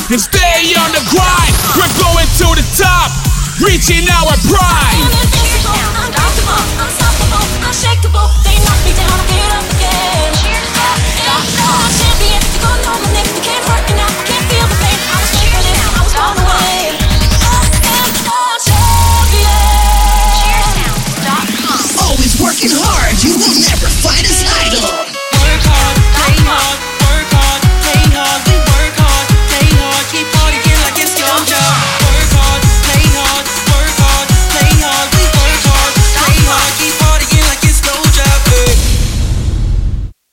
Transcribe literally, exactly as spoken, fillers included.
and stay on the grind. We're going to the top, reaching our prime. Invincible, unstoppable, unstoppable, unshakable.